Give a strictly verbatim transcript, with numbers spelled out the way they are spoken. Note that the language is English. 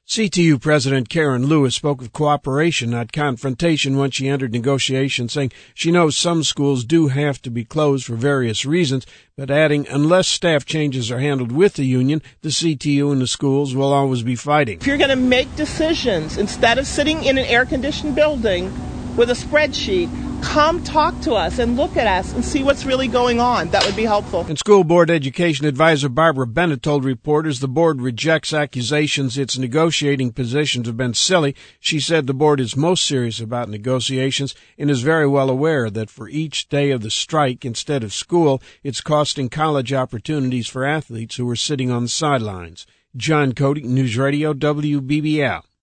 C T U President Karen Lewis spoke of cooperation, not confrontation, when she entered negotiations, saying she knows some schools do have to be closed for various reasons, but adding, unless staff changes are handled with the union, the C T U and the schools will always be fighting. If you're going to make decisions, instead of sitting in an air-conditioned building with a spreadsheet, come talk to us and look at us and see what's really going on. That would be helpful. And School Board Education Advisor Barbara Bennett told reporters the board rejects accusations its negotiating positions have been silly. She said the board is most serious about negotiations and is very well aware that for each day of the strike instead of school, it's costing college opportunities for athletes who are sitting on the sidelines. John Cody, News Radio W B B L.